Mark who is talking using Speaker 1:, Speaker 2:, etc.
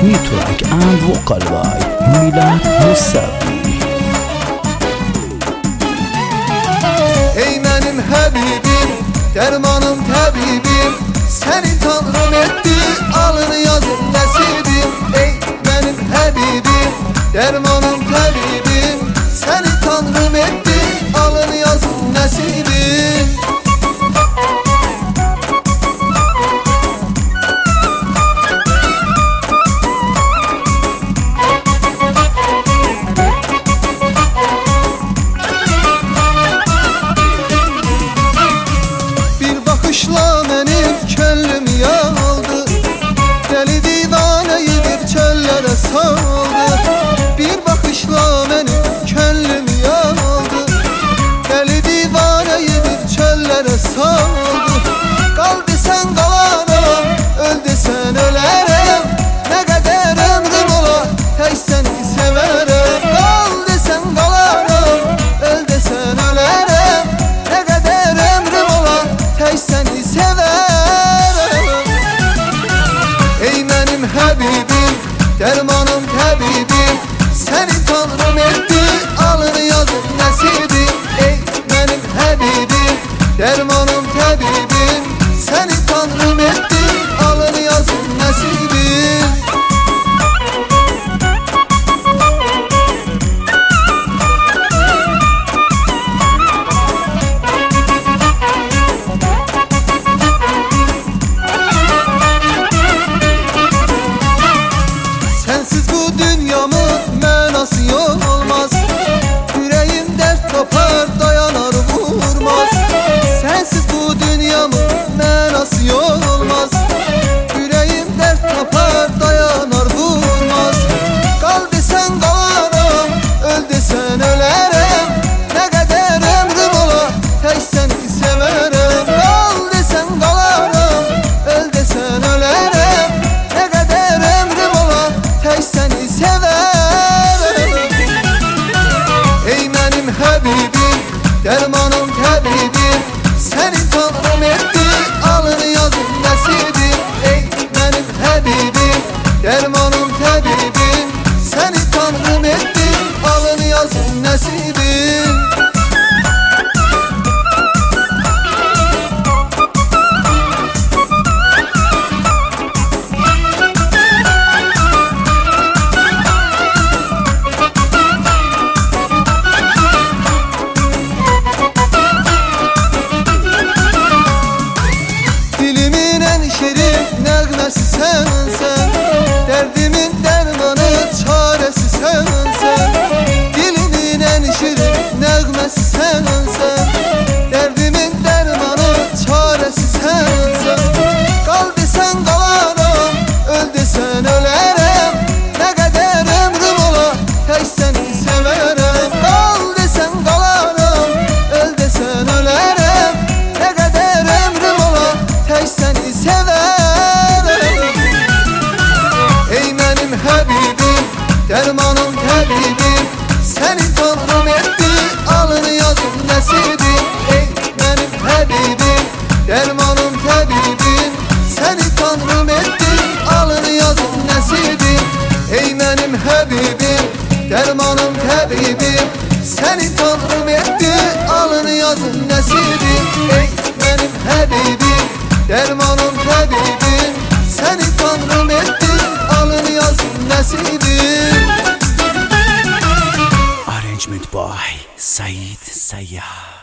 Speaker 1: new track and vocal by Milad Musavi.
Speaker 2: Ey benim Habibim, dermanım tabibim, seni tanrım etti, alın yazın nasibim. Ey benim Habibim, dermanım tabibim, seni tanrım etti, alın yazın nasibim. Bakışla benim könlüm yağıldı, deli divaneyi bir çöllere saldı. Bir bakışla benim könlüm yağıldı, deli divaneyi bir çöllere saldı. Kal desen kalarım, öl desen ölerim, ne kadar ömrüm ola hey seni severim. Kal desen kalarım, öl desen ölerim, ne kadar ömrüm ola hey seni severim. Ey benim Habibim, dermanım tabibim, seni tanrım etti, alın yazın nasibim. Ey benim Habibim, dermanım tabibim, seni tanrım etti, alın yazın nasibim. Sensiz bu dünyamın menası olmaz, yüreğim dert kopar dayanar vurmaz. Sensiz bu dünyamın menası olmaz, yüreğim dert kopar dayanar vurmaz. Kal desen kalarım, öl desen ölerim, ne kadar ömrüm ola hey seni severim. Kal desen kalarım, öl desen ölerim, ne kadar ömrüm ola hey seni severim. Ey benim Habibim, dermanım tabibim, seni tanrım etti, alın yazın nasibim. Ey benim Habibim, dermanım tabibim, seni tanrım etti, alın yazın nasibim. Şirin nəğməsi sənsən, derdimin dermanı çaresi sənsən. Dilimin en şirin nəğməsi sənsən, derdimin dermanı çaresi sənsən. Kal desen kalarım, öl desen ölerim, ne kadar ömrüm ola hey seni severim. Kal desen kalarım, öl desen ölerim, ne kadar ömrüm ola hey seni severim. Ey benim Habibim, dermanım tabibim, seni tanrım etti, alın yazın nasibim. Ey benim Habibim, dermanım tabibim, seni tanrım etti, alın yazın nasibim. Ey benim Habibim, dermanım tabibim, seni tanrım etti, alın yazın nasibim. Ey benim Habibim, dermanım tabibim, seni tanrım etti, alın yazın nasibim.
Speaker 1: Arrangement by Said Sayyah.